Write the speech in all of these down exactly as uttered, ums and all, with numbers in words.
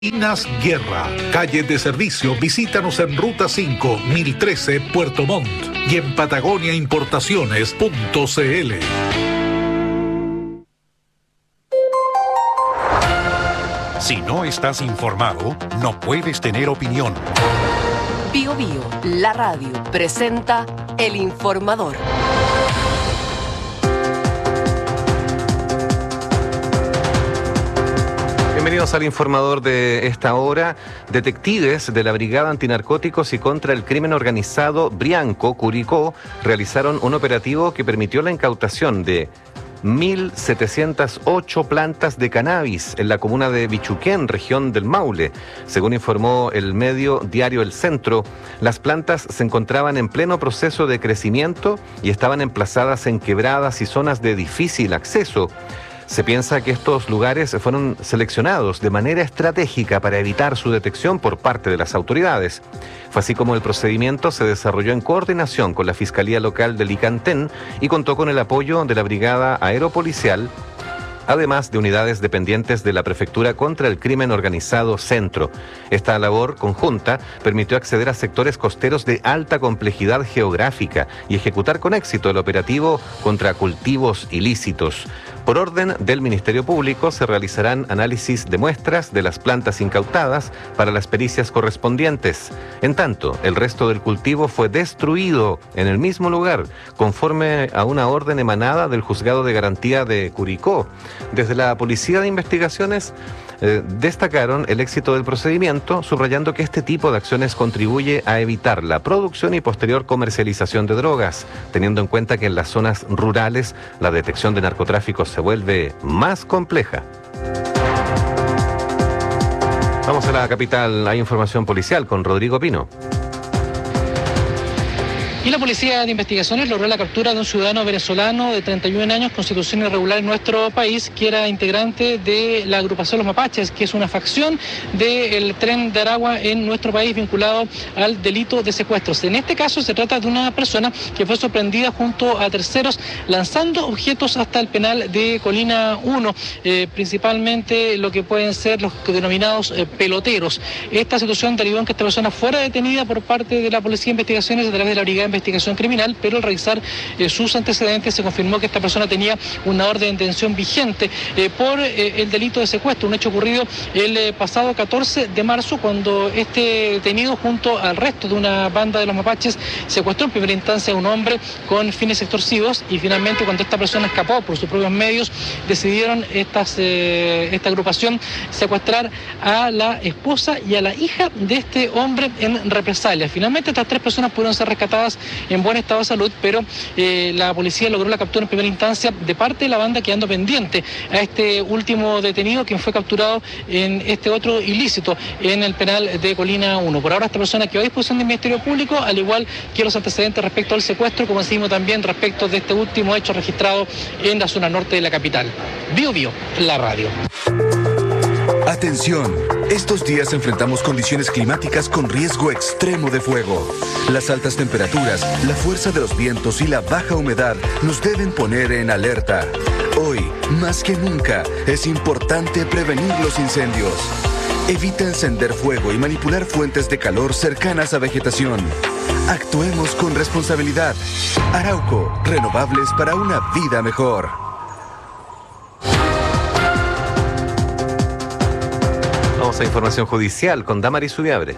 Inas Guerra, calle de servicio. Visítanos en Ruta cinco, mil trece, Puerto Montt y en patagonia importaciones punto c l. Si no estás informado, no puedes tener opinión. Bio Bio, la radio, presenta El Informador. Bienvenidos al Informador de esta hora. Detectives de la Brigada Antinarcóticos y contra el Crimen Organizado Brianco, Curicó, realizaron un operativo que permitió la incautación de mil setecientas ocho plantas de cannabis en la comuna de Bichuquén, región del Maule. Según informó el medio diario El Centro, las plantas se encontraban en pleno proceso de crecimiento y estaban emplazadas en quebradas y zonas de difícil acceso. Se piensa que estos lugares fueron seleccionados de manera estratégica para evitar su detección por parte de las autoridades. Fue así como el procedimiento se desarrolló en coordinación con la Fiscalía Local de Licantén y contó con el apoyo de la Brigada Aeropolicial, además de unidades dependientes de la Prefectura contra el Crimen Organizado Centro. Esta labor conjunta permitió acceder a sectores costeros de alta complejidad geográfica y ejecutar con éxito el operativo contra cultivos ilícitos. Por orden del Ministerio Público se realizarán análisis de muestras de las plantas incautadas para las pericias correspondientes. En tanto, el resto del cultivo fue destruido en el mismo lugar, conforme a una orden emanada del Juzgado de Garantía de Curicó. Desde la Policía de Investigaciones eh, destacaron el éxito del procedimiento, subrayando que este tipo de acciones contribuye a evitar la producción y posterior comercialización de drogas, teniendo en cuenta que en las zonas rurales la detección de narcotráfico se vuelve más compleja. Vamos a la capital, hay información policial con Rodrigo Pino. Y la Policía de Investigaciones logró la captura de un ciudadano venezolano de treinta y un años, constitución irregular en nuestro país, que era integrante de la agrupación Los Mapaches, que es una facción del Tren de Aragua en nuestro país vinculado al delito de secuestros. En este caso se trata de una persona que fue sorprendida junto a terceros lanzando objetos hasta el penal de Colina uno, eh, principalmente lo que pueden ser los denominados eh, peloteros. Esta situación derivó en que esta persona fuera detenida por parte de la Policía de Investigaciones a través de la Brigada de Investigación Criminal, pero al revisar eh, sus antecedentes se confirmó que esta persona tenía una orden de detención vigente eh, por eh, el delito de secuestro, un hecho ocurrido el eh, pasado catorce de marzo, cuando este detenido junto al resto de una banda de los mapaches secuestró en primera instancia a un hombre con fines extorsivos, y finalmente cuando esta persona escapó por sus propios medios decidieron estas, eh, esta agrupación secuestrar a la esposa y a la hija de este hombre en represalia. Finalmente estas tres personas pudieron ser rescatadas en buen estado de salud, pero eh, la policía logró la captura en primera instancia de parte de la banda, quedando pendiente a este último detenido, quien fue capturado en este otro ilícito en el penal de Colina uno. Por ahora esta persona quedó a disposición del Ministerio Público, al igual que los antecedentes respecto al secuestro, como decimos también respecto de este último hecho registrado en la zona norte de la capital. Bio Bio, la radio. Atención, estos días enfrentamos condiciones climáticas con riesgo extremo de fuego. Las altas temperaturas, la fuerza de los vientos y la baja humedad nos deben poner en alerta. Hoy, más que nunca, es importante prevenir los incendios. Evita encender fuego y manipular fuentes de calor cercanas a vegetación. Actuemos con responsabilidad. Arauco, renovables para una vida mejor. Vamos a información judicial con Damaris Subiabre.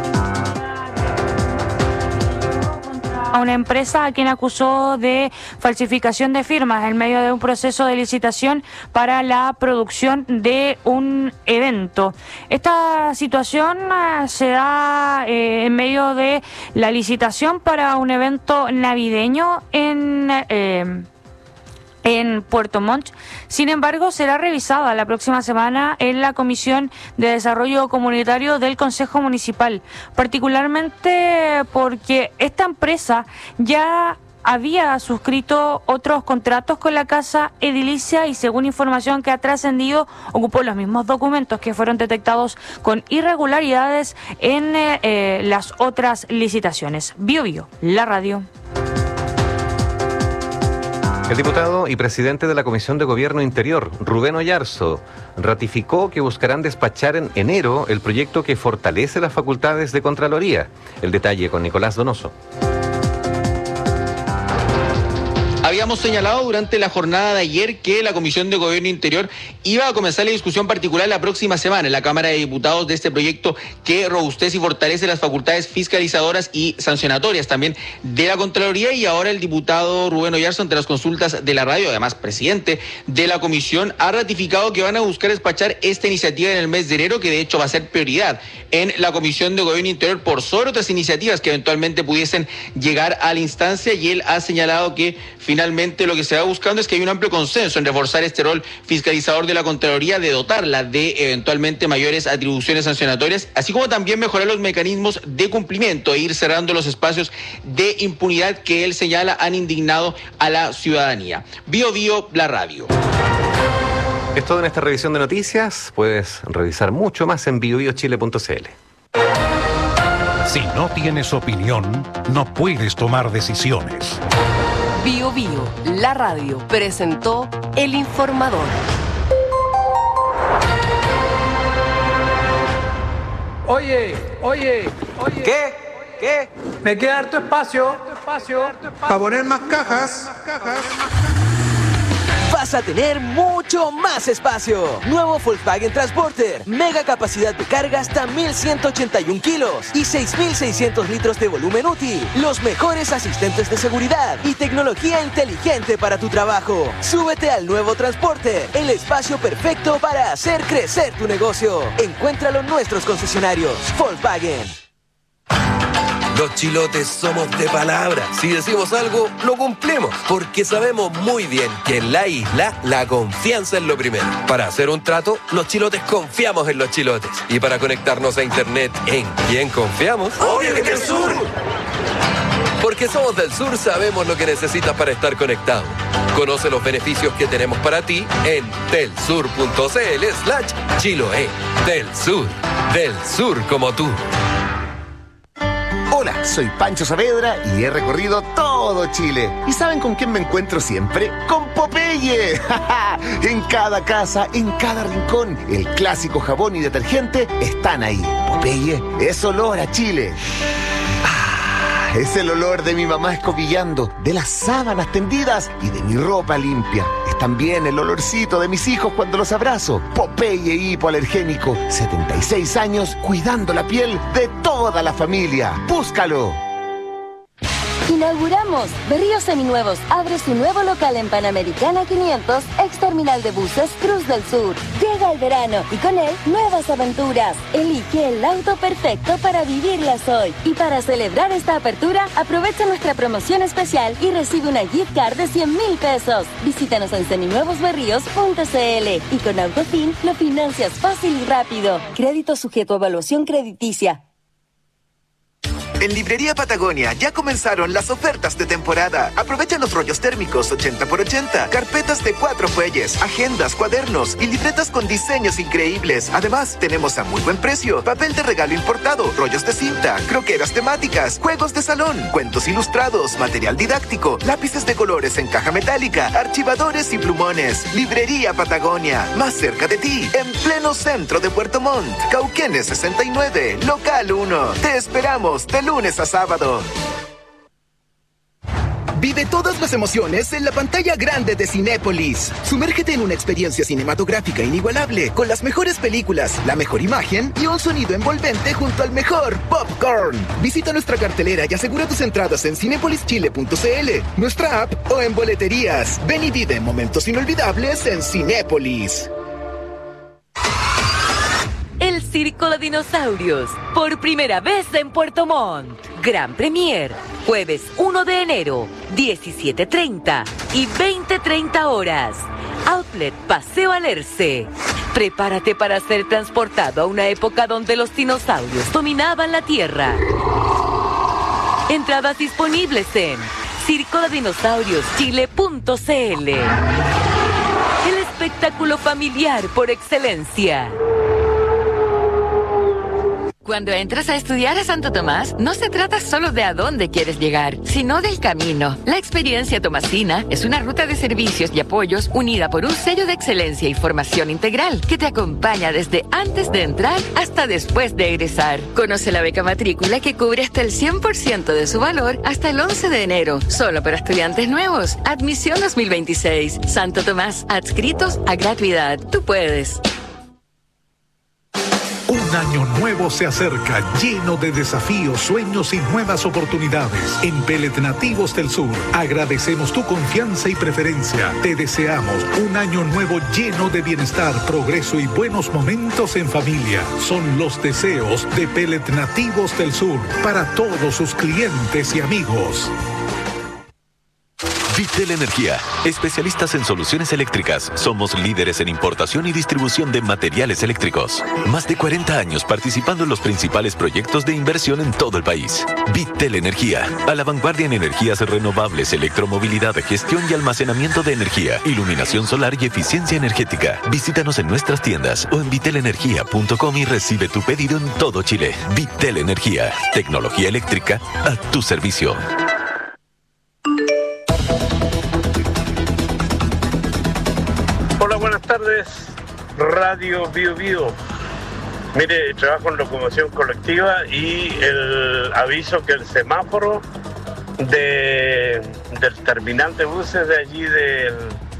A una empresa a quien acusó de falsificación de firmas en medio de un proceso de licitación para la producción de un evento. Esta situación eh, se da eh, en medio de la licitación para un evento navideño en... Eh, en Puerto Montt. Sin embargo, será revisada la próxima semana en la Comisión de Desarrollo Comunitario del Consejo Municipal, particularmente porque esta empresa ya había suscrito otros contratos con la Casa Edilicia y, según información que ha trascendido, ocupó los mismos documentos que fueron detectados con irregularidades en eh, eh, las otras licitaciones. Bio Bio, la radio. El diputado y presidente de la Comisión de Gobierno Interior, Rubén Oyarzo, ratificó que buscarán despachar en enero el proyecto que fortalece las facultades de Contraloría. El detalle con Nicolás Donoso. Habíamos señalado durante la jornada de ayer que la Comisión de Gobierno Interior iba a comenzar la discusión particular la próxima semana en la Cámara de Diputados de este proyecto que robustece y fortalece las facultades fiscalizadoras y sancionatorias también de la Contraloría, y ahora el diputado Rubén Oyarzo, ante las consultas de la radio, además presidente de la comisión, ha ratificado que van a buscar despachar esta iniciativa en el mes de enero, que de hecho va a ser prioridad en la Comisión de Gobierno Interior por sobre otras iniciativas que eventualmente pudiesen llegar a la instancia, y él ha señalado que finalmente lo que se va buscando es que hay un amplio consenso en reforzar este rol fiscalizador de la Contraloría, de dotarla de eventualmente mayores atribuciones sancionatorias, así como también mejorar los mecanismos de cumplimiento e ir cerrando los espacios de impunidad que él señala han indignado a la ciudadanía. Bio Bio, la radio. Es todo en esta revisión de noticias. Puedes revisar mucho más en bio bio chile punto c l. Si no tienes opinión, no puedes tomar decisiones. Bio Bio, la radio, presentó El Informador. Oye, oye, oye. ¿Qué? ¿Qué? Me queda harto espacio, espacio, para poner más cajas. Vas a tener mucho más espacio. Nuevo Volkswagen Transporter. Mega capacidad de carga hasta mil ciento ochenta y un kilos y seis mil seiscientos litros de volumen útil. Los mejores asistentes de seguridad y tecnología inteligente para tu trabajo. Súbete al nuevo Transporter, el espacio perfecto para hacer crecer tu negocio. Encuéntralo en nuestros concesionarios. Volkswagen. Los chilotes somos de palabra. Si decimos algo, lo cumplimos. Porque sabemos muy bien que en la isla la confianza es lo primero. Para hacer un trato, los chilotes confiamos en los chilotes. Y para conectarnos a internet, ¿en quién confiamos? ¡Obvio que en el sur! Porque somos del sur, sabemos lo que necesitas para estar conectado. Conoce los beneficios que tenemos para ti en telsur.cl slash Chiloé. Del Sur. Del sur como tú. Hola, soy Pancho Saavedra y he recorrido todo Chile. ¿Y saben con quién me encuentro siempre? ¡Con Popeye! En cada casa, en cada rincón, el clásico jabón y detergente están ahí. Popeye es olor a Chile. Ah, es el olor de mi mamá escobillando, de las sábanas tendidas y de mi ropa limpia. Es también el olorcito de mis hijos cuando los abrazo. Popeye hipoalergénico, setenta y seis años cuidando la piel de toda la familia. ¡Búscalo! Inauguramos Berríos Seminuevos. Abre su nuevo local en Panamericana quinientos, ex terminal de buses Cruz del Sur. Llega el verano y con él nuevas aventuras. Elige el auto perfecto para vivirlas hoy. Y para celebrar esta apertura, aprovecha nuestra promoción especial y recibe una gift card de cien mil pesos. Visítanos en seminuevos berríos punto c l y con Autofin lo financias fácil y rápido. Crédito sujeto a evaluación crediticia. En Librería Patagonia ya comenzaron las ofertas de temporada. Aprovecha los rollos térmicos ochenta por ochenta, carpetas de cuatro fuelles, agendas, cuadernos y libretas con diseños increíbles. Además, tenemos a muy buen precio papel de regalo importado, rollos de cinta, croqueras temáticas, juegos de salón, cuentos ilustrados, material didáctico, lápices de colores en caja metálica, archivadores y plumones. Librería Patagonia, más cerca de ti, en pleno centro de Puerto Montt. Cauquenes sesenta y nueve, local uno. Te esperamos de lunes a sábado. Vive todas las emociones en la pantalla grande de Cinépolis. Sumérgete en una experiencia cinematográfica inigualable, con las mejores películas, la mejor imagen y un sonido envolvente junto al mejor popcorn. Visita nuestra cartelera y asegura tus entradas en cinépolis chile punto c l, nuestra app o en boleterías. Ven y vive momentos inolvidables en Cinépolis. El Circo de Dinosaurios, por primera vez en Puerto Montt. Gran Premier, jueves uno de enero, diecisiete treinta y veinte treinta horas. Outlet Paseo Alerce. Prepárate para ser transportado a una época donde los dinosaurios dominaban la Tierra. Entradas disponibles en circo de dinosaurios chile punto c l. El espectáculo familiar por excelencia. Cuando entras a estudiar a Santo Tomás, no se trata solo de a dónde quieres llegar, sino del camino. La experiencia tomasina es una ruta de servicios y apoyos unida por un sello de excelencia y formación integral que te acompaña desde antes de entrar hasta después de egresar. Conoce la beca matrícula que cubre hasta el cien por ciento de su valor hasta el once de enero, solo para estudiantes nuevos. Admisión dos mil veintiséis. Santo Tomás, adscritos a gratuidad. Tú puedes. Un año nuevo se acerca, lleno de desafíos, sueños y nuevas oportunidades. En Pellet Nativos del Sur, agradecemos tu confianza y preferencia. Te deseamos un año nuevo lleno de bienestar, progreso y buenos momentos en familia. Son los deseos de Pellet Nativos del Sur para todos sus clientes y amigos. Vitel Energía, especialistas en soluciones eléctricas. Somos líderes en importación y distribución de materiales eléctricos. Más de cuarenta años participando en los principales proyectos de inversión en todo el país. Vitel Energía, a la vanguardia en energías renovables, electromovilidad, gestión y almacenamiento de energía, iluminación solar y eficiencia energética. Visítanos en nuestras tiendas o en vitel energía punto com y recibe tu pedido en todo Chile. Vitel Energía, tecnología eléctrica a tu servicio. Hola, buenas tardes, Radio Bio Bio. Mire, trabajo en locomoción colectiva y el aviso que el semáforo de, del terminal de buses de allí del...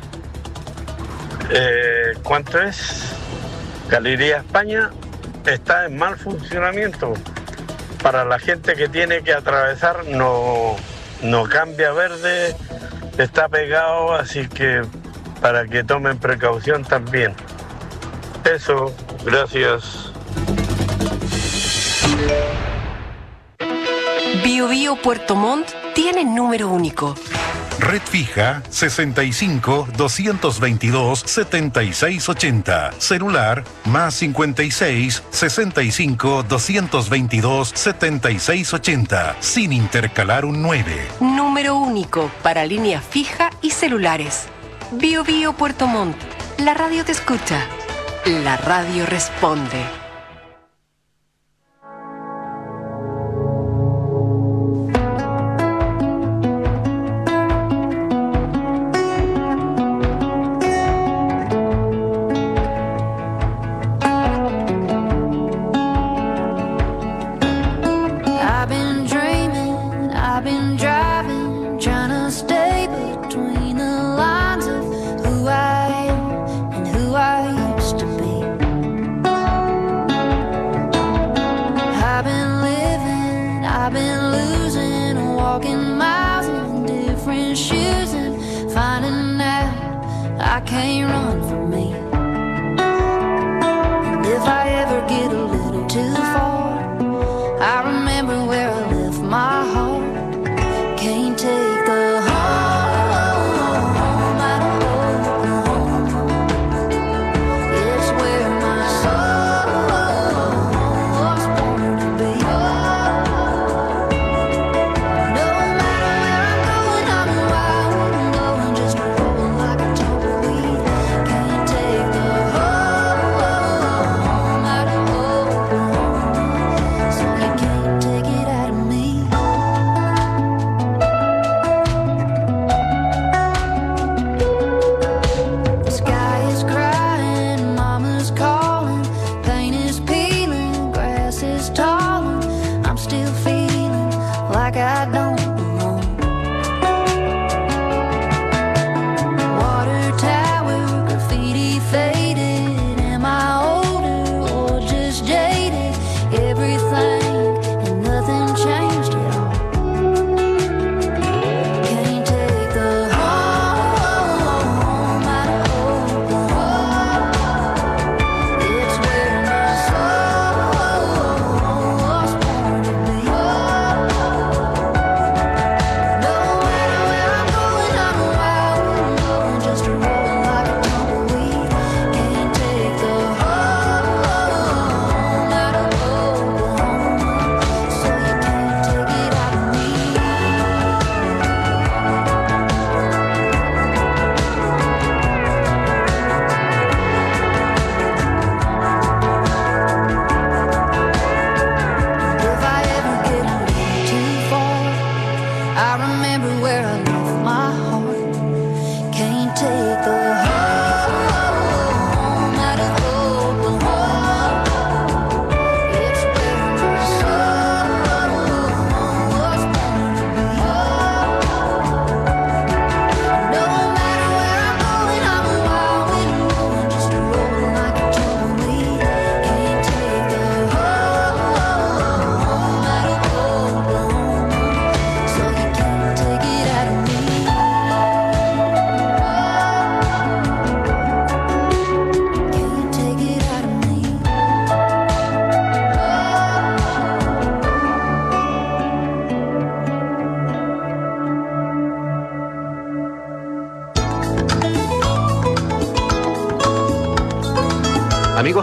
Eh, ¿Cuánto es? Galería España está en mal funcionamiento. Para la gente que tiene que atravesar no, no cambia verde, está pegado, así que... para que tomen precaución también. Eso, gracias. Bio Bio Puerto Montt tiene número único. Red fija sesenta y cinco, doscientos veintidós, setenta y seis ochenta. Celular más cincuenta y seis, sesenta y cinco, doscientos veintidós, setenta y seis ochenta. Sin intercalar un nueve. Número único para línea fija y celulares. Bio Bio Puerto Montt. La radio te escucha. La radio responde. I've been dreaming, I've been driving, trying to stay between the lines of who I am and who I used to be. I've been living, I've been losing, walking miles in different shoes and finding out I can't run from me. And if I ever get a little too far, I remember where I left my heart. Can't take the home out of Oklahoma. It's where my soul was born to be. No matter where I'm going, I'm wild and going, just rolling like a tumbleweed. Can't take the home out of Oklahoma.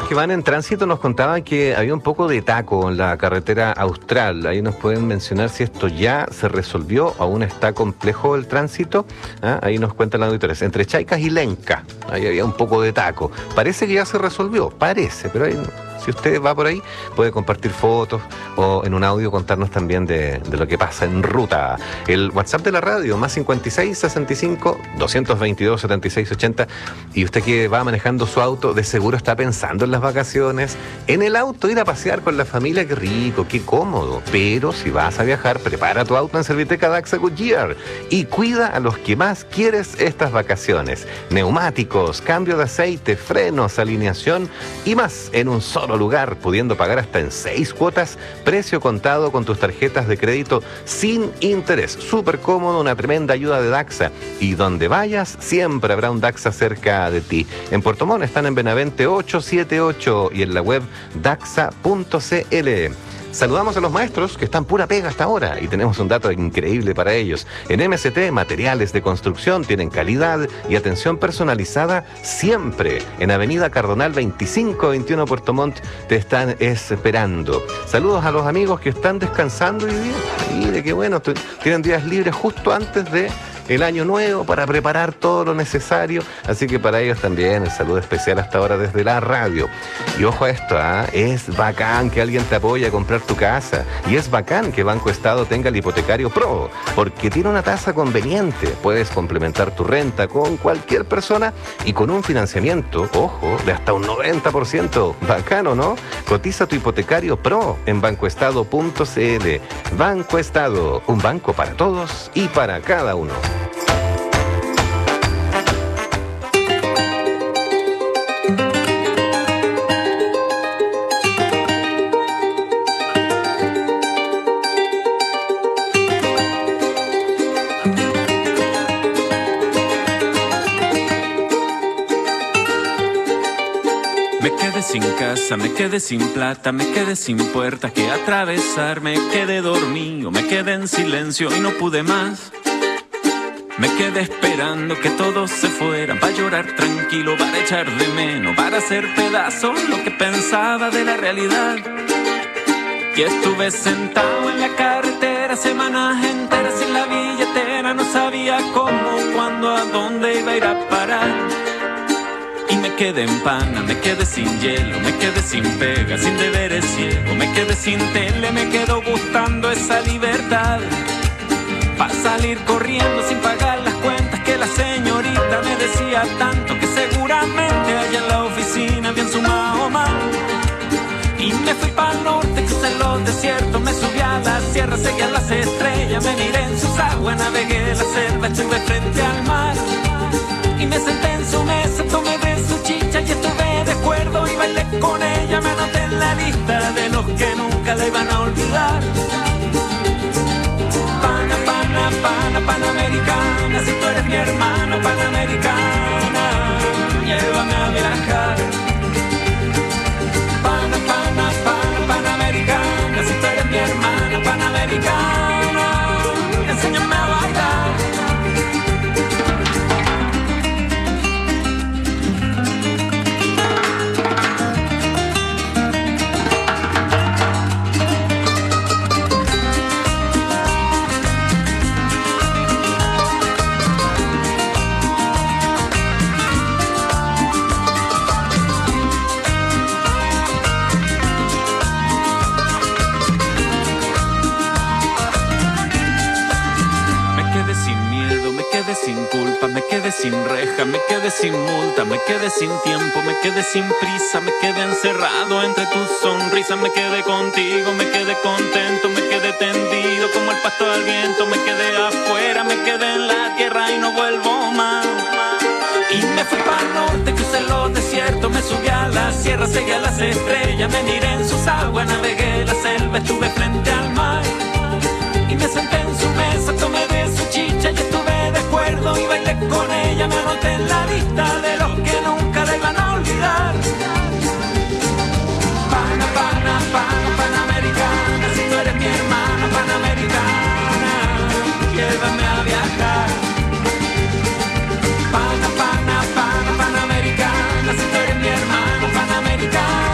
que van en tránsito nos contaban que había un poco de taco en la carretera austral. Ahí nos pueden mencionar si esto ya se resolvió, aún está complejo el tránsito. ¿Ah? Ahí nos cuentan las auditores. Entre Chaicas y Lenca, ahí había un poco de taco. Parece que ya se resolvió, parece, pero ahí, si usted va por ahí, puede compartir fotos o en un audio contarnos también de, de lo que pasa en ruta. El WhatsApp de la radio, más cincuenta y seis, sesenta y cinco, doscientos veintidós, setenta y seis, ochenta. Y usted que va manejando su auto, de seguro está pensando en las vacaciones. En el auto, ir a pasear con la familia, qué rico, qué cómodo. Pero si vas a viajar, prepara tu auto en Serviteca Daxa Goodyear y cuida a los que más quieres estas vacaciones. Neumáticos, cambio de aceite, frenos, alineación y más en un solo lugar, pudiendo pagar hasta en seis cuotas, precio contado con tus tarjetas de crédito sin interés. Súper cómodo, una tremenda ayuda de Daxa. Y donde vayas, siempre habrá un Daxa cerca de ti. En Puerto Montt están en Benavente ochocientos setenta y ocho y en la web daxa punto c l. Saludamos a los maestros que están pura pega hasta ahora y tenemos un dato increíble para ellos. En M S T, materiales de construcción tienen calidad y atención personalizada siempre. En Avenida Cardonal veinticinco veintiuno Puerto Montt te están esperando. Saludos a los amigos que están descansando hoy día. Mire qué bueno, tienen días libres justo antes de el año nuevo para preparar todo lo necesario, así que para ellos también el saludo especial hasta ahora desde la radio. Y ojo a esto, ¿eh? Es bacán que alguien te apoye a comprar tu casa y es bacán que Banco Estado tenga el hipotecario Pro, porque tiene una tasa conveniente, puedes complementar tu renta con cualquier persona y con un financiamiento, ojo, de hasta un noventa por ciento, bacano, ¿no? Cotiza tu hipotecario Pro en bancoestado punto c l. Banco Estado, un banco para todos y para cada uno. Me quedé sin casa, me quedé sin plata, me quedé sin puertas que atravesar, me quedé dormido, me quedé en silencio y no pude más. Me quedé esperando que todos se fueran, para llorar tranquilo, para echar de menos, para hacer pedazos lo que pensaba de la realidad. Y estuve sentado en la carretera semanas enteras sin la billetera, no sabía cómo, cuándo, a dónde iba a ir a parar. Y me quedé en pana, me quedé sin hielo, me quedé sin pega, sin deberes ciego, me quedé sin tele, me quedo buscando esa libertad. Para salir corriendo sin pagar las cuentas que la señorita me decía tanto, que seguramente allá en la oficina bien sumado mal. Y me fui para el norte, crucé los desiertos, me subí a la sierra, seguí a las estrellas, me miré en sus aguas, navegué la selva, estuve frente al mar. Y me senté en su mesa, tomé de su chicha y estuve de acuerdo y bailé con ella, me anoté en la lista de los que nunca la iban a olvidar. Pana, pana, pana, panamericana, si tú eres mi hermano, panamericana, llévame a viajar. Pana, pana, pana, panamericana, si tú eres mi hermana, panamericana, enséñame a bailar. Sin culpa, me quedé sin reja, me quedé sin multa, me quedé sin tiempo, me quedé sin prisa, me quedé encerrado entre tus sonrisas, me quedé contigo, me quedé contento, me quedé tendido como el pasto al viento, me quedé afuera, me quedé en la tierra y no vuelvo más. Y me fui para el norte, crucé los desiertos, me subí a la sierra, seguí a las estrellas, me miré en sus aguas, navegué la selva, estuve frente al mar. Y me senté en su mesa, tomé de su chicha y estuve de acuerdo y bailé con ella, me anoté en la lista de los que nunca la iban a olvidar. Pana, pana, pana, panamericana, si tú eres mi hermana, panamericana, llévame a viajar. Pana, pana, pana, panamericana, si tú eres mi hermana, panamericana.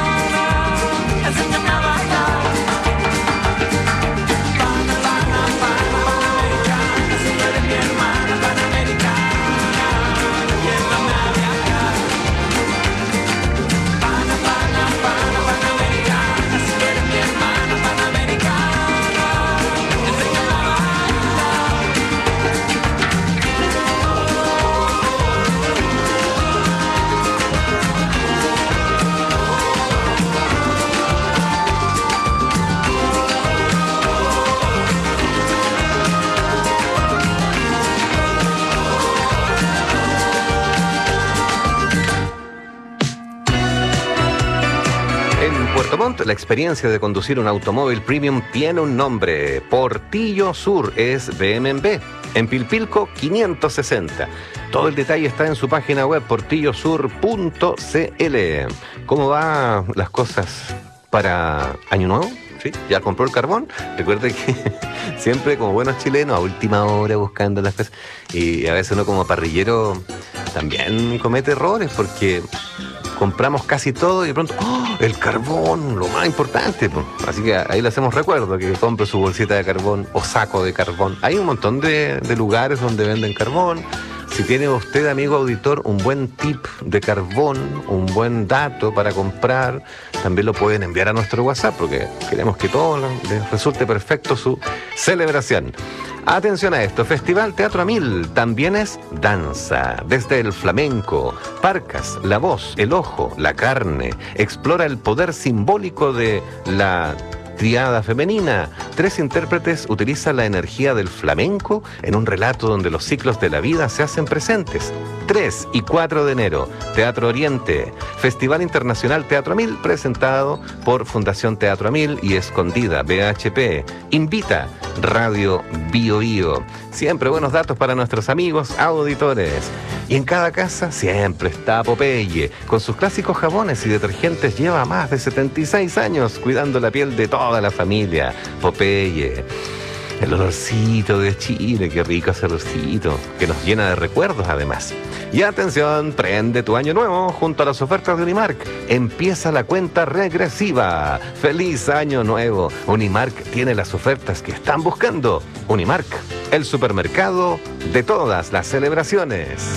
Puerto Montt, la experiencia de conducir un automóvil premium tiene un nombre. Portillo Sur es B M W. En Pilpilco, quinientos sesenta. Todo el detalle está en su página web, portillo sur punto c l. ¿Cómo van las cosas para Año Nuevo? ¿Sí? ¿Ya compró el carbón? Recuerde que siempre como buenos chilenos, a última hora buscando las cosas. Y a veces uno como parrillero también comete errores porque compramos casi todo y de pronto, ¡oh! El carbón, lo más importante. Pues. Así que ahí le hacemos recuerdo que compre su bolsita de carbón o saco de carbón. Hay un montón de, de lugares donde venden carbón. Si tiene usted, amigo auditor, un buen tip de carbón, un buen dato para comprar, también lo pueden enviar a nuestro WhatsApp porque queremos que todo les resulte perfecto su celebración. Atención a esto, Festival Teatro a Mil también es danza, desde el flamenco, parcas, la voz, el ojo, la carne, explora el poder simbólico de la triada femenina. Tres intérpretes utilizan la energía del flamenco en un relato donde los ciclos de la vida se hacen presentes. tres y cuatro de enero, Teatro Oriente, Festival Internacional Teatro a Mil, presentado por Fundación Teatro a Mil y Escondida B H P. Invita Radio Bio Bio. Siempre buenos datos para nuestros amigos auditores. Y en cada casa siempre está Popeye. Con sus clásicos jabones y detergentes lleva más de setenta y seis años cuidando la piel de toda la familia. Popeye. El olorcito de Chile, qué rico ese olorcito, que nos llena de recuerdos además. Y atención, prende tu año nuevo junto a las ofertas de Unimark. Empieza la cuenta regresiva. ¡Feliz año nuevo! Unimark tiene las ofertas que están buscando. Unimark, el supermercado de todas las celebraciones.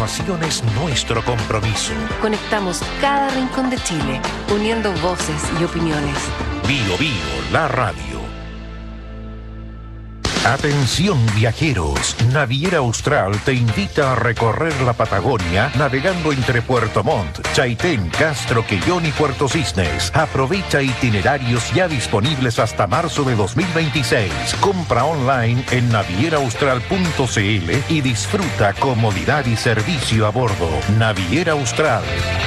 información es nuestro compromiso. Conectamos cada rincón de Chile, uniendo voces y opiniones. Bio Bio, la radio. Atención viajeros, Naviera Austral te invita a recorrer la Patagonia navegando entre Puerto Montt, Chaitén, Castro, Quellón y Puerto Cisnes. Aprovecha itinerarios ya disponibles hasta marzo de dos mil veintiséis. Compra online en naviera austral punto c l y disfruta comodidad y servicio a bordo. Naviera Austral.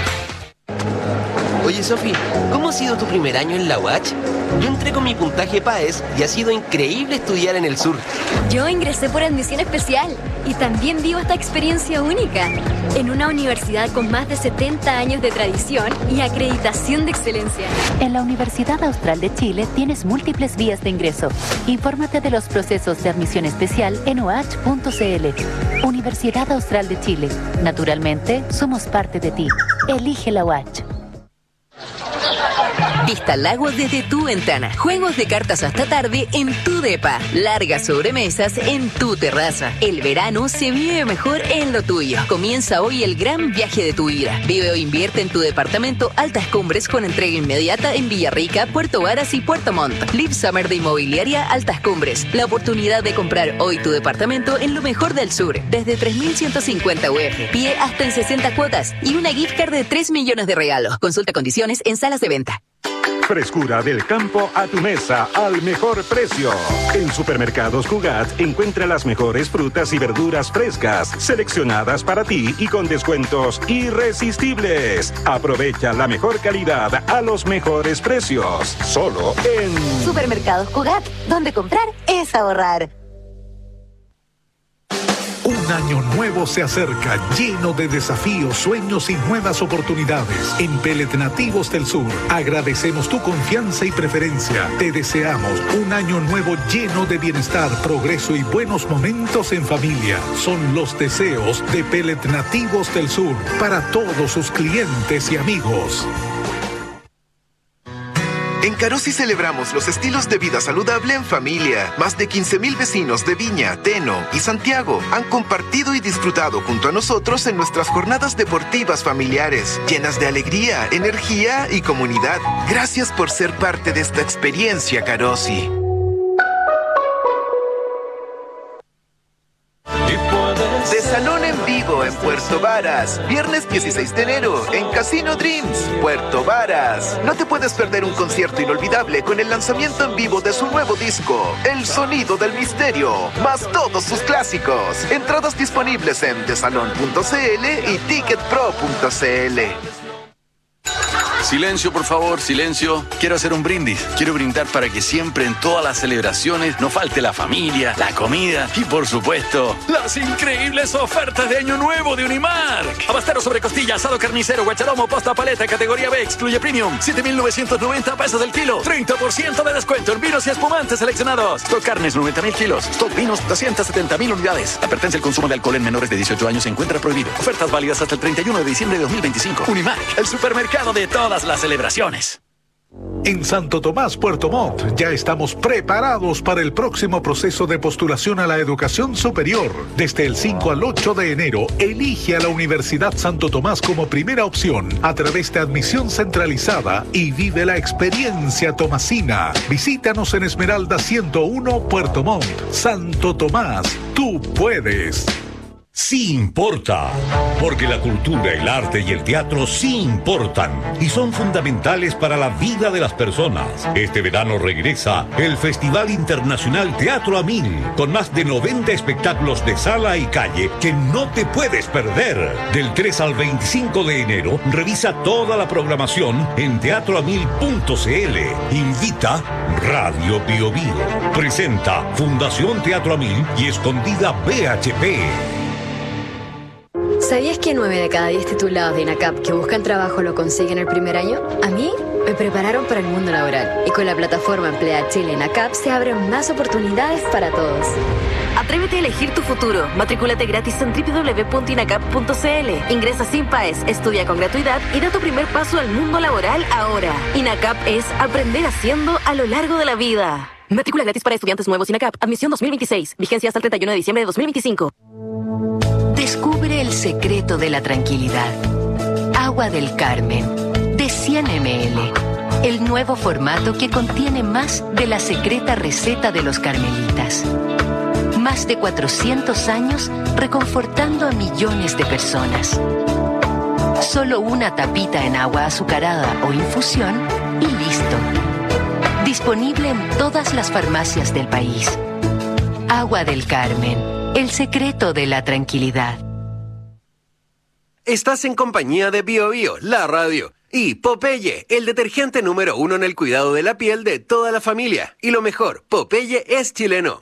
Oye, Sofi, ¿cómo ha sido tu primer año en la U A C? Yo entré con mi puntaje PAES y ha sido increíble estudiar en el sur. Yo ingresé por admisión especial y también vivo esta experiencia única en una universidad con más de setenta años de tradición y acreditación de excelencia. En la Universidad Austral de Chile tienes múltiples vías de ingreso. Infórmate de los procesos de admisión especial en u a c punto c l. Universidad Austral de Chile. Naturalmente, somos parte de ti. Elige la U A C. Vista Lagos desde tu ventana. Juegos de cartas hasta tarde en tu depa. Largas sobremesas en tu terraza. El verano se vive mejor en lo tuyo. Comienza hoy el gran viaje de tu vida. Vive o invierte en tu departamento Altas Cumbres con entrega inmediata en Villarrica, Puerto Varas y Puerto Montt. Live Summer de Inmobiliaria Altas Cumbres. La oportunidad de comprar hoy tu departamento en lo mejor del sur. Desde tres mil ciento cincuenta U F. Pie hasta en sesenta cuotas. Y una gift card de tres millones de regalos. Consulta condiciones en salas de venta. Frescura del campo a tu mesa al mejor precio. En Supermercados Cugat encuentra las mejores frutas y verduras frescas, seleccionadas para ti y con descuentos irresistibles. Aprovecha la mejor calidad a los mejores precios. Solo en Supermercados Cugat, donde comprar es ahorrar. Un año nuevo se acerca, lleno de desafíos, sueños y nuevas oportunidades. En Pellet Nativos del Sur agradecemos tu confianza y preferencia. Te deseamos un año nuevo lleno de bienestar, progreso y buenos momentos en familia. Son los deseos de Pellet Nativos del Sur para todos sus clientes y amigos. En Carosi celebramos los estilos de vida saludable en familia. Más de quince mil vecinos de Viña, Teno y Santiago han compartido y disfrutado junto a nosotros en nuestras jornadas deportivas familiares, llenas de alegría, energía y comunidad. Gracias por ser parte de esta experiencia, Carosi. De Salón en Vivo en Puerto Varas. Viernes dieciséis de enero en Casino Dreams, Puerto Varas. No te puedes perder un concierto inolvidable con el lanzamiento en vivo de su nuevo disco, El Sonido del Misterio, más todos sus clásicos. Entradas disponibles en desalon punto c l y ticket pro punto c l. Silencio, por favor, silencio. Quiero hacer un brindis. Quiero brindar para que siempre en todas las celebraciones no falte la familia, la comida y, por supuesto, las increíbles ofertas de Año Nuevo de Unimark. Abastero sobre costilla, asado carnicero, guachalomo, posta paleta, categoría B, excluye premium. siete mil novecientos noventa pesos el kilo. treinta por ciento de descuento en vinos y espumantes seleccionados. Stock carnes, noventa mil kilos. Stock vinos, doscientas setenta mil unidades. Advertencia: el consumo de alcohol en menores de dieciocho años se encuentra prohibido. Ofertas válidas hasta el treinta y uno de diciembre de dos mil veinticinco. Unimark, el supermercado de todas las celebraciones. En Santo Tomás, Puerto Montt, ya estamos preparados para el próximo proceso de postulación a la educación superior. Desde el cinco al ocho de enero, elige a la Universidad Santo Tomás como primera opción a través de admisión centralizada y vive la experiencia tomasina. Visítanos en Esmeralda ciento uno, Puerto Montt. Santo Tomás, tú puedes. Sí importa, porque la cultura, el arte y el teatro sí importan y son fundamentales para la vida de las personas. Este verano regresa el Festival Internacional Teatro a Mil, con más de noventa espectáculos de sala y calle que no te puedes perder. Del tres al veinticinco de enero, revisa toda la programación en teatro a mil punto c l. Invita Radio Bio Bio. Presenta Fundación Teatro a Mil y Escondida B H P. ¿Sabías que nueve de cada diez titulados de INACAP que buscan trabajo lo consiguen el primer año? A mí me prepararon para el mundo laboral y con la plataforma Emplea Chile INACAP se abren más oportunidades para todos. Atrévete a elegir tu futuro. Matricúlate gratis en doble u doble u doble u punto inacap punto c l. Ingresa sin PAES, estudia con gratuidad y da tu primer paso al mundo laboral ahora. INACAP es aprender haciendo a lo largo de la vida. Matrícula gratis para estudiantes nuevos INACAP. Admisión dos mil veintiséis. Vigencia hasta el treinta y uno de diciembre de dos mil veinticinco. Descubre el secreto de la tranquilidad. Agua del Carmen, de cien mililitros. El nuevo formato que contiene más de la secreta receta de los carmelitas. Más de cuatrocientos años reconfortando a millones de personas. Solo una tapita en agua azucarada o infusión y listo. Disponible en todas las farmacias del país. Agua del Carmen, el secreto de la tranquilidad. Estás en compañía de Bio Bio, la radio, y Popeye, el detergente número uno en el cuidado de la piel de toda la familia. Y lo mejor, Popeye es chileno.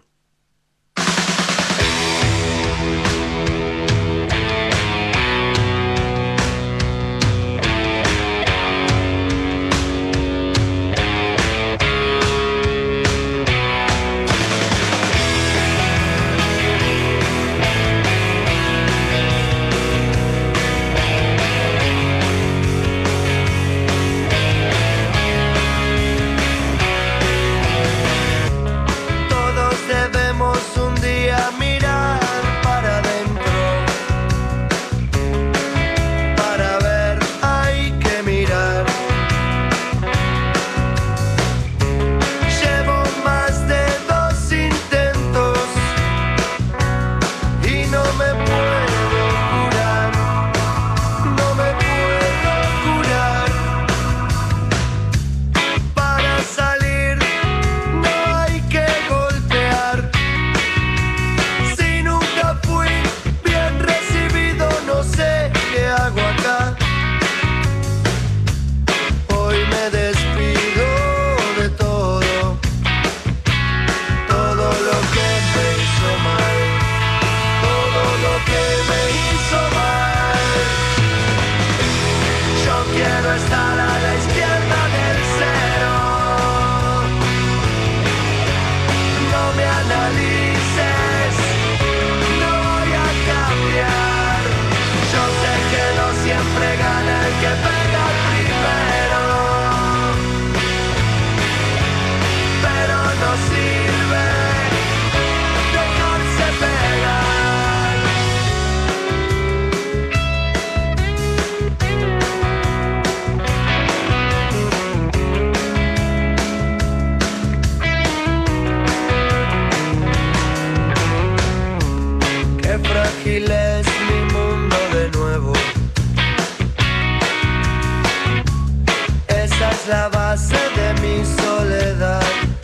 La base de mi soledad.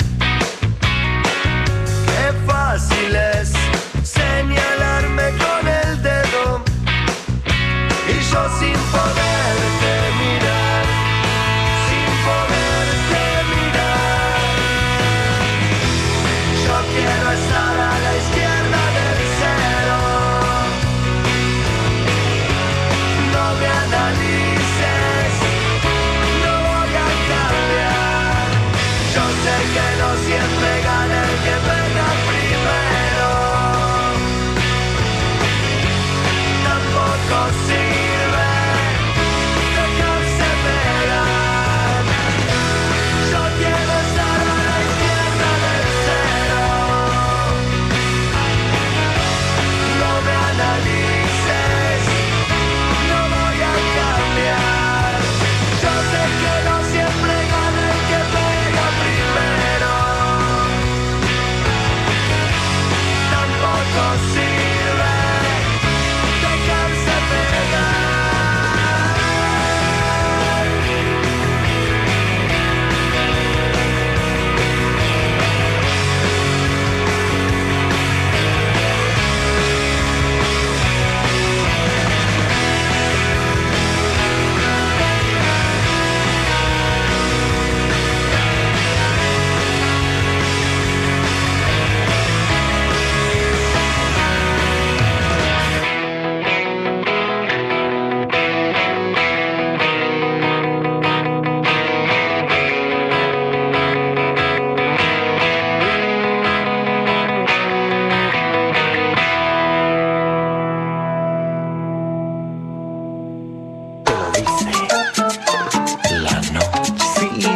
Qué fácil es señalarme con el dedo y yo sin poderte mirar, sin poderte mirar. Yo quiero estar a la izquierda del cero. No me analices. Yo sé que no siempre gana el que pega primero,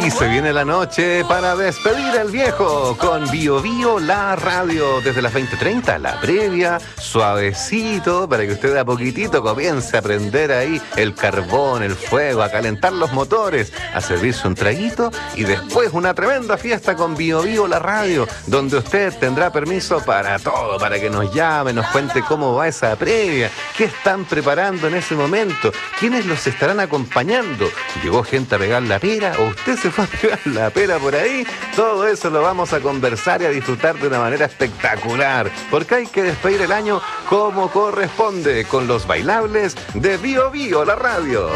Y se viene la noche para despedir al viejo con Bio Bio, la radio, desde las veinte treinta, la previa, suavecito, para que usted de a poquitito comience a prender ahí el carbón, el fuego, a calentar los motores, a servirse un traguito y después una tremenda fiesta con Bio Bio, la radio, donde usted tendrá permiso para todo, para que nos llame, nos cuente cómo va esa previa, qué están preparando en ese momento, quiénes los estarán acompañando, llegó gente a pegar la pera o usted se fue a pegar la pera por ahí. Todo eso lo vamos a conversar y a disfrutar de una manera espectacular, porque hay que despedir el año como corresponde, con los bailables de Bio Bio, la radio.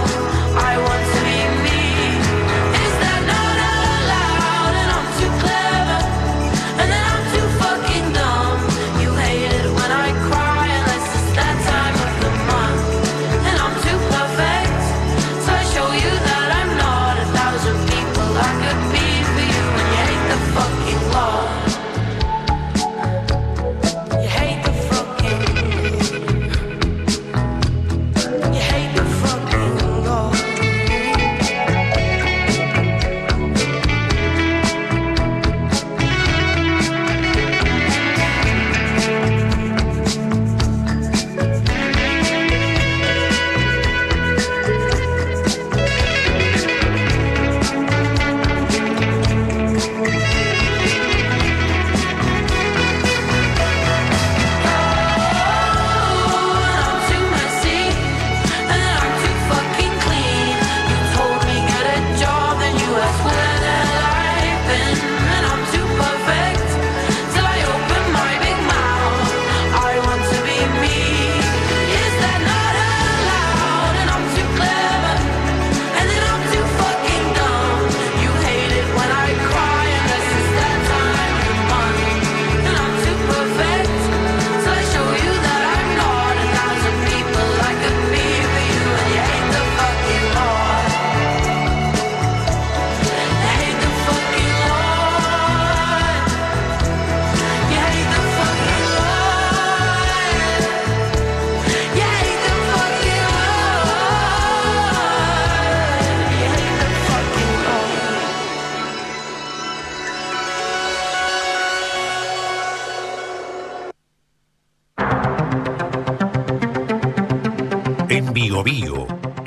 Clear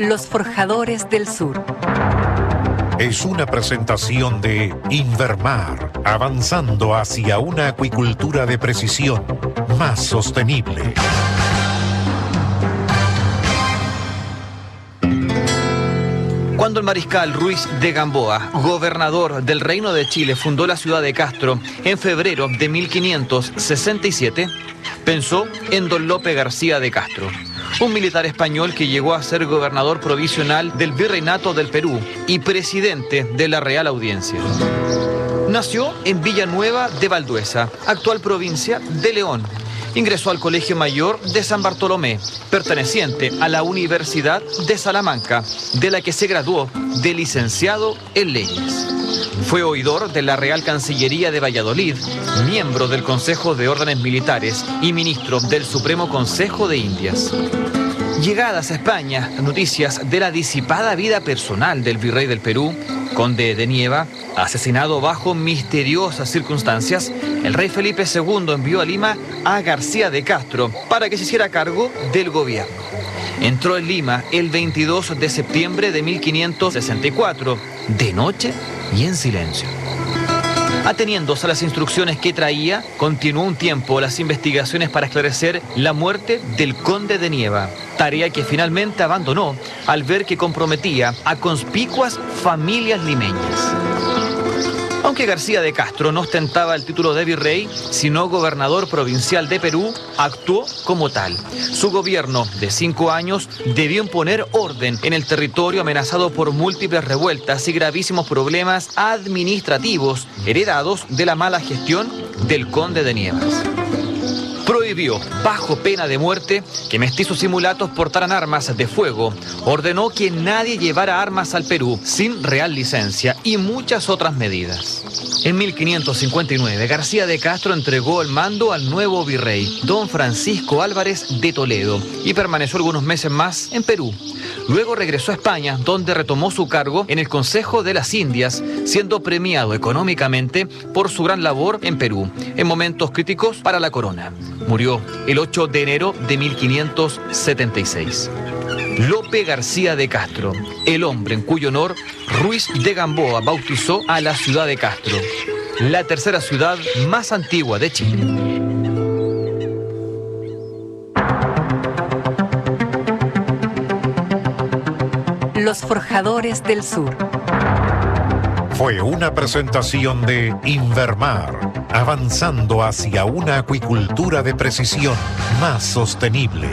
Los Forjadores del Sur. Es una presentación de Invermar, avanzando hacia una acuicultura de precisión más sostenible. Cuando el mariscal Ruiz de Gamboa, gobernador del Reino de Chile, fundó la ciudad de Castro en febrero de mil quinientos sesenta y siete, pensó en don Lope García de Castro, un militar español que llegó a ser gobernador provisional del Virreinato del Perú y presidente de la Real Audiencia. Nació en Villanueva de Valduesa, actual provincia de León. Ingresó al Colegio Mayor de San Bartolomé, perteneciente a la Universidad de Salamanca, de la que se graduó de licenciado en leyes. Fue oidor de la Real Cancillería de Valladolid, miembro del Consejo de Órdenes Militares y ministro del Supremo Consejo de Indias. Llegadas a España noticias de la disipada vida personal del virrey del Perú, conde de Nieva, asesinado bajo misteriosas circunstancias, el rey Felipe segundo envió a Lima a García de Castro para que se hiciera cargo del gobierno. Entró en Lima el veintidós de septiembre de mil quinientos sesenta y cuatro, de noche y en silencio. Ateniéndose a las instrucciones que traía, continuó un tiempo las investigaciones para esclarecer la muerte del conde de Nieva, tarea que finalmente abandonó al ver que comprometía a conspicuas familias limeñas. Aunque García de Castro no ostentaba el título de virrey, sino gobernador provincial de Perú, actuó como tal. Su gobierno de cinco años debió imponer orden en el territorio amenazado por múltiples revueltas y gravísimos problemas administrativos heredados de la mala gestión del conde de Nievas. Prohibió, bajo pena de muerte, que mestizos y mulatos portaran armas de fuego. Ordenó que nadie llevara armas al Perú sin real licencia y muchas otras medidas. En mil quinientos cincuenta y nueve, García de Castro entregó el mando al nuevo virrey, don Francisco Álvarez de Toledo, y permaneció algunos meses más en Perú. Luego regresó a España, donde retomó su cargo en el Consejo de las Indias, siendo premiado económicamente por su gran labor en Perú, en momentos críticos para la corona. Murió el ocho de enero de mil quinientos setenta y seis. Lope García de Castro, el hombre en cuyo honor Ruiz de Gamboa bautizó a la ciudad de Castro, la tercera ciudad más antigua de Chile. Los Forjadores del Sur. Fue una presentación de Invermar, avanzando hacia una acuicultura de precisión más sostenible.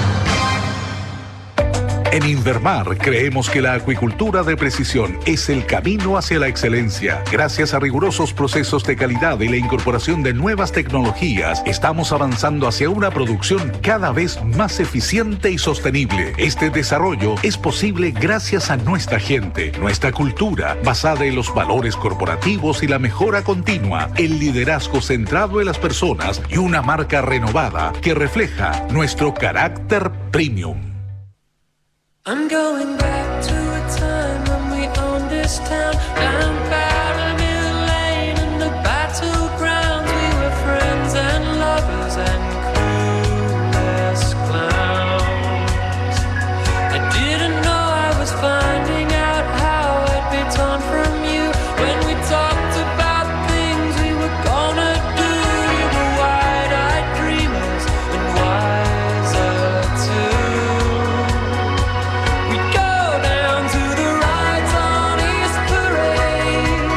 En Invermar creemos que la acuicultura de precisión es el camino hacia la excelencia. Gracias a rigurosos procesos de calidad y la incorporación de nuevas tecnologías, estamos avanzando hacia una producción cada vez más eficiente y sostenible. Este desarrollo es posible gracias a nuestra gente, nuestra cultura, basada en los valores corporativos y la mejora continua, el liderazgo centrado en las personas y una marca renovada que refleja nuestro carácter premium. I'm going back to a time when we owned this town. Down Pyramid Lane in the battlegrounds. We were friends and lovers and clueless clowns. I didn't know I was finding out how I'd be torn from you. When we talked about things we were gonna do, we were wide-eyed dreamers and wiser too. Go down to the rides on East Parade.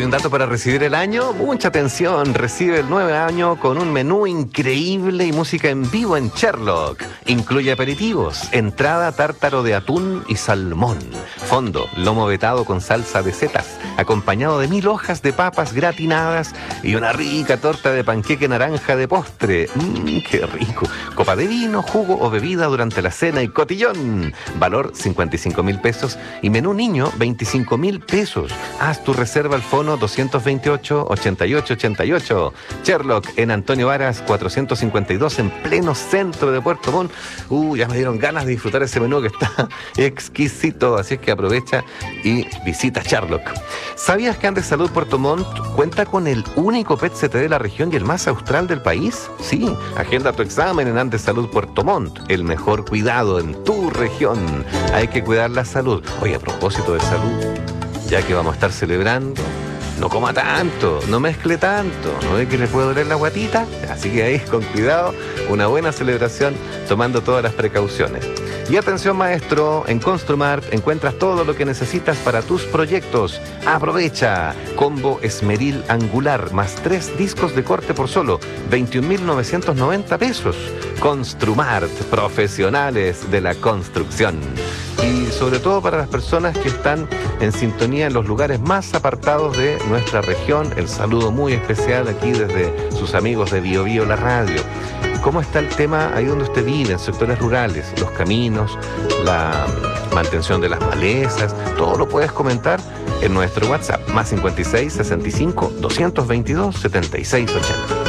un dato para recibir el año. Mucha atención, recibe el nuevo año con un menú increíble y música en vivo en Sherlock. Incluye aperitivos, entrada tártaro de atún y salmón, fondo, lomo vetado con salsa de setas, acompañado de mil hojas de papas gratinadas y una rica torta de panqueque naranja de postre. Mmm, qué rico. Copa de vino, jugo o bebida durante la cena y cotillón. Valor cincuenta y cinco mil pesos y menú niño veinticinco mil pesos. Haz tu reserva al fono doscientos veintiocho, ochenta y ocho ochenta y ocho. Sherlock en Antonio Varas cuatrocientos cincuenta y dos en pleno centro de Puerto Montt. Uh, ya me dieron ganas de disfrutar ese menú que está exquisito, así es que aprovecha y visita Sherlock. ¿Sabías que Andes Salud Puerto Montt cuenta con el único P E T C T de la región y el más austral del país? Sí, agenda tu examen en Andes Salud Puerto Montt, el mejor cuidado en tu región. Hay que cuidar la salud. Oye, a propósito de salud, ya que vamos a estar celebrando, no coma tanto, no mezcle tanto, ¿no ve que le puede doler la guatita? Así que ahí, con cuidado, una buena celebración, tomando todas las precauciones. Y atención maestro, en Construmart encuentras todo lo que necesitas para tus proyectos. Aprovecha, combo esmeril angular, más tres discos de corte por solo veintiún mil novecientos noventa pesos. Construmart, profesionales de la construcción. Y sobre todo para las personas que están en sintonía en los lugares más apartados de nuestra región, el saludo muy especial aquí desde sus amigos de Bio Bio La Radio. ¿Cómo está el tema ahí donde usted vive, en sectores rurales? Los caminos, la mantención de las malezas, todo lo puedes comentar en nuestro WhatsApp, más cincuenta y seis, sesenta y cinco, doscientos veintidós, setenta y seis ochenta.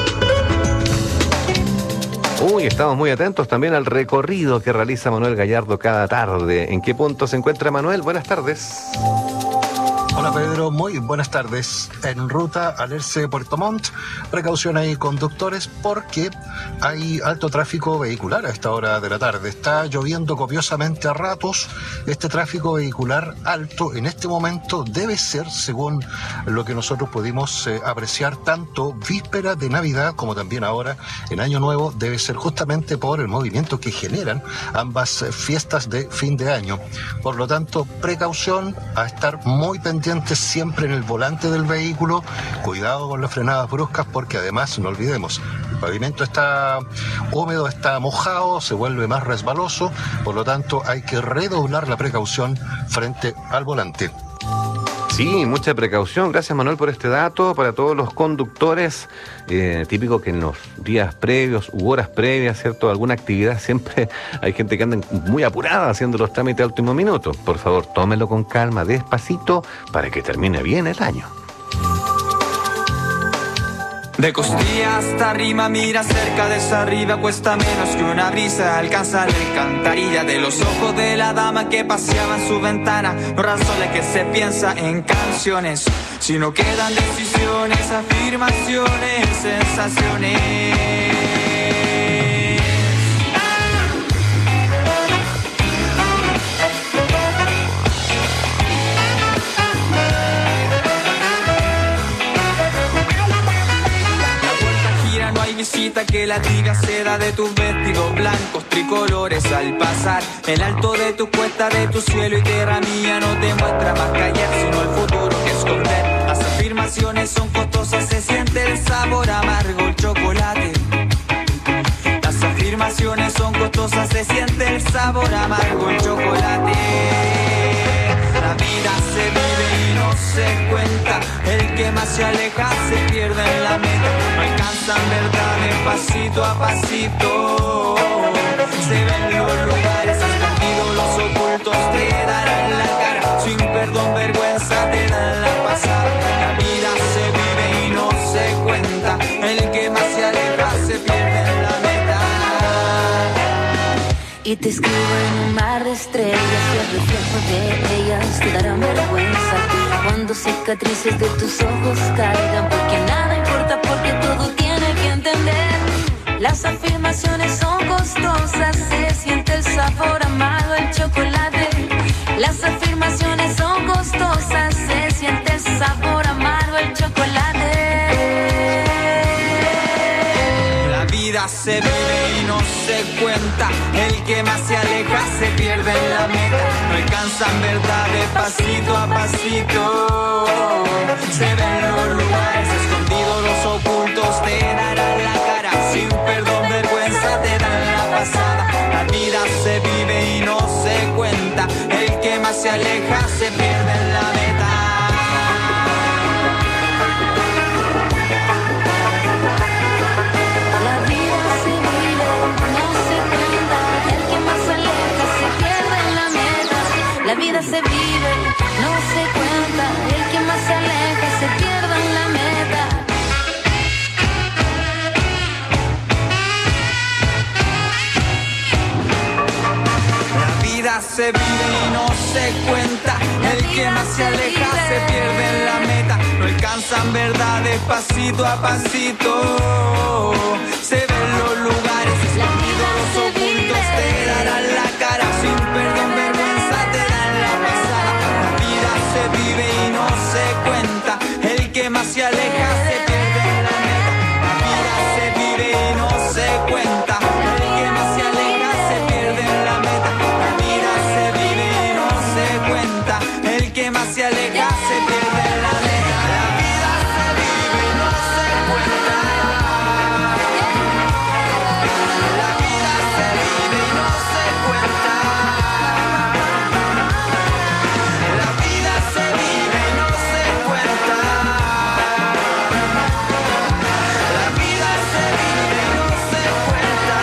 Uy, estamos muy atentos también al recorrido que realiza Manuel Gallardo cada tarde. ¿En qué punto se encuentra Manuel? Buenas tardes. Hola Pedro, muy buenas tardes. En ruta al Erce Puerto Montt, precaución ahí conductores porque hay alto tráfico vehicular a esta hora de la tarde. Está lloviendo copiosamente a ratos. Este tráfico vehicular alto en este momento debe ser, según lo que nosotros pudimos eh, apreciar, tanto víspera de Navidad como también ahora en Año Nuevo, debe ser justamente por el movimiento que generan ambas eh, fiestas de fin de año. Por lo tanto, precaución, a estar muy pendiente siempre en el volante del vehículo, cuidado con las frenadas bruscas porque además, no olvidemos, el pavimento está húmedo, está mojado, se vuelve más resbaloso, por lo tanto hay que redoblar la precaución frente al volante. Sí, mucha precaución. Gracias Manuel por este dato. Para todos los conductores, eh, típico que en los días previos u horas previas, ¿cierto? Alguna actividad, siempre hay gente que anda muy apurada haciendo los trámites a último minuto. Por favor, tómelo con calma, despacito, para que termine bien el año. De costilla hasta arriba, mira cerca de esa arriba, cuesta menos que una brisa alcanza la alcantarilla de los ojos de la dama que paseaba en su ventana. No razones que se piensa en canciones, sino quedan decisiones, afirmaciones, sensaciones. Visita que la tiga seda de tus vestidos blancos tricolores al pasar. El alto de tu cuesta, de tu cielo y tierra mía no te muestra más que ayer, sino el futuro que esconder. Las afirmaciones son costosas, se siente el sabor amargo, el chocolate. Las afirmaciones son costosas, se siente el sabor amargo, el chocolate. La vida se vive y no se cuenta, el que más se aleja se pierde en la meta. No alcanzan verdades pasito a pasito, se ven los lugares escondidos, los ocultos te darán la cara, sin perdón, vergüenza te dan la pasada. La vida se vive y no se cuenta, el que más se aleja se pierde en la meta. Y te escribo en un mar de estrellas y el reflejo de ellas te darán vergüenza cuando cicatrices de tus ojos caigan, porque nada importa, porque todo tiene que entender. Las afirmaciones son costosas, se siente el sabor amargo, el chocolate. Las afirmaciones son costosas, se siente el sabor amargo, el chocolate. La vida se vive y no se se cuenta. El que más se aleja se pierde en la meta. No alcanzan verdad de pasito a pasito. Se ven los lugares escondidos, los ocultos te darán la cara. Sin perdón, vergüenza te dan la pasada. La vida se vive y no se cuenta. El que más se aleja se pierde en la meta. La vida se vive, no se cuenta. El que más se aleja se pierde en la meta. La vida se vive, no se cuenta. El que más se aleja se pierde en la meta. La vida se vive y no se cuenta. El que más se aleja se pierde en la meta. No alcanzan verdad de pasito a pasito. Se ven los lugares escondidos, los ocultos te darán la cara. Sin perdón, vergüenza te dan la pasada. La vida se vive y no se cuenta. El que más se aleja se pierde en la meta. La vida se vive y no se cuenta. El que más se aleja se pierde en la meta. La vida se vive y no se cuenta. El que más se aleja se pierde en la meta. La vida se vive y no se cuenta. La vida se vive y no se cuenta. La vida se vive y no se cuenta. La vida se vive y no se cuenta.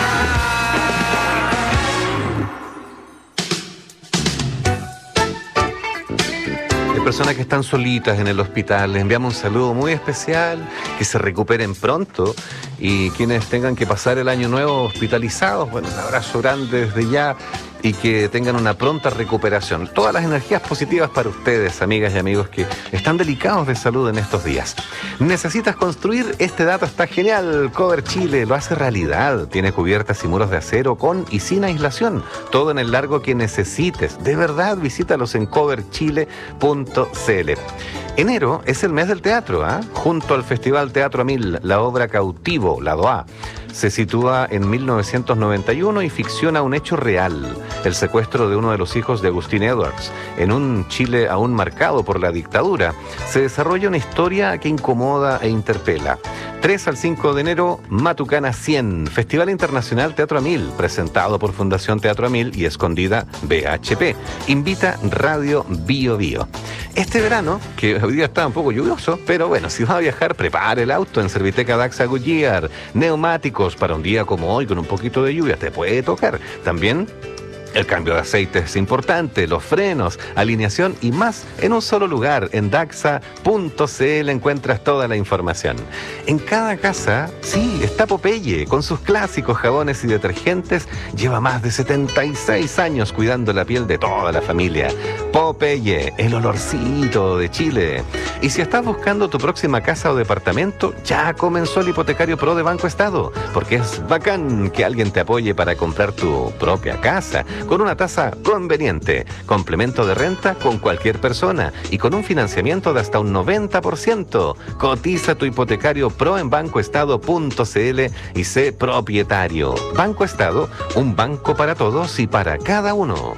Hay personas que están solitas en el hospital, les enviamos un saludo muy especial, que se recuperen pronto, y quienes tengan que pasar el año nuevo hospitalizados, bueno, un abrazo grande desde ya y que tengan una pronta recuperación. Todas las energías positivas para ustedes, amigas y amigos que están delicados de salud en estos días. ¿Necesitas construir? Este dato está genial. Cover Chile lo hace realidad. Tiene cubiertas y muros de acero con y sin aislación. Todo en el largo que necesites. De verdad, visítalos en cover chile punto c l. Enero es el mes del teatro, ¿ah? ¿eh? Junto al Festival Teatro a Mil, la obra Cautivo, lado A, se sitúa en mil novecientos noventa y uno y ficciona un hecho real, el secuestro de uno de los hijos de Agustín Edwards. En un Chile aún marcado por la dictadura, se desarrolla una historia que incomoda e interpela. tres al cinco de enero, Matucana cien, Festival Internacional Teatro a Mil, presentado por Fundación Teatro a Mil y Escondida B H P. Invita Radio Bio Bio. Este verano, que hoy día está un poco lluvioso, pero bueno, si va a viajar, prepare el auto en Serviteca Daxa Goodyear. Neumáticos para un día como hoy con un poquito de lluvia, te puede tocar. También el cambio de aceite es importante, los frenos, alineación y más en un solo lugar. En daxa punto c l encuentras toda la información. En cada casa, sí, está Popeye, con sus clásicos jabones y detergentes. Lleva más de setenta y seis años cuidando la piel de toda la familia. Popeye, el olorcito de Chile. Y si estás buscando tu próxima casa o departamento, ya comenzó el Hipotecario Pro de Banco Estado, porque es bacán que alguien te apoye para comprar tu propia casa, con una tasa conveniente, complemento de renta con cualquier persona y con un financiamiento de hasta un noventa por ciento. Cotiza tu hipotecario pro en banco estado punto c l y sé propietario. Banco Estado, un banco para todos y para cada uno.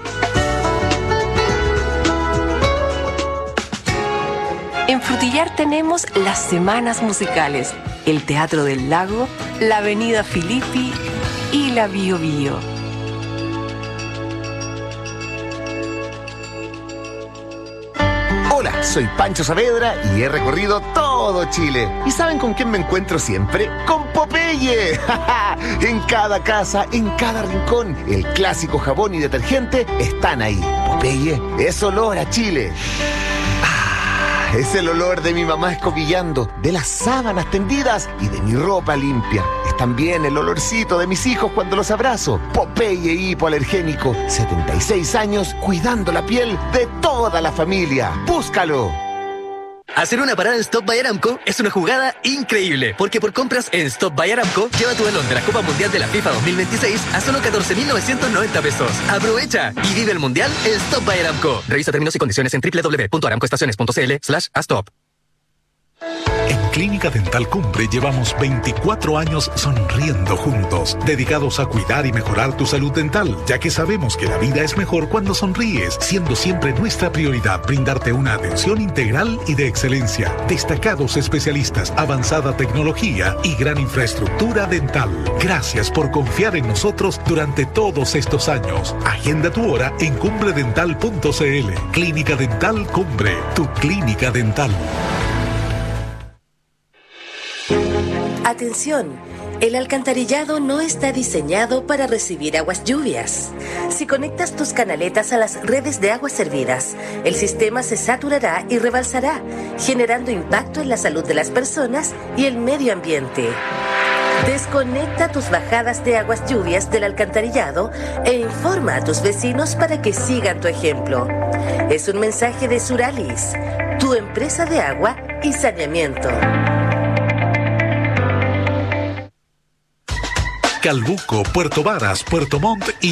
En Frutillar tenemos las semanas musicales, el Teatro del Lago, la Avenida Filippi y la Bio Bio. Hola, soy Pancho Saavedra y he recorrido todo Chile. ¿Y saben con quién me encuentro siempre? ¡Con Popeye! En cada casa, en cada rincón, el clásico jabón y detergente están ahí. Popeye es olor a Chile. Es el olor de mi mamá escobillando, de las sábanas tendidas y de mi ropa limpia. Es también el olorcito de mis hijos cuando los abrazo. Popeye hipoalergénico, setenta y seis años cuidando la piel de toda la familia. ¡Búscalo! Hacer una parada en Stop by Aramco es una jugada increíble, porque por compras en Stop by Aramco, lleva tu balón de la Copa Mundial de la FIFA dos mil veintiséis a solo catorce mil novecientos noventa pesos. ¡Aprovecha! Y vive el Mundial en Stop by Aramco. Revisa términos y condiciones en doble u doble u doble u punto aramcoestaciones punto c l slash a stop. En Clínica Dental Cumbre llevamos veinticuatro años sonriendo juntos, dedicados a cuidar y mejorar tu salud dental, ya que sabemos que la vida es mejor cuando sonríes, siendo siempre nuestra prioridad brindarte una atención integral y de excelencia, destacados especialistas, avanzada tecnología y gran infraestructura dental. Gracias por confiar en nosotros durante todos estos años. Agenda tu hora en cumbre dental punto c l. Clínica Dental Cumbre, tu clínica dental. Atención, el alcantarillado no está diseñado para recibir aguas lluvias. Si conectas tus canaletas a las redes de aguas servidas, el sistema se saturará y rebalsará, generando impacto en la salud de las personas y el medio ambiente. Desconecta tus bajadas de aguas lluvias del alcantarillado e informa a tus vecinos para que sigan tu ejemplo. Es un mensaje de Suralis, tu empresa de agua y saneamiento. Calbuco, Puerto Varas, Puerto Montt y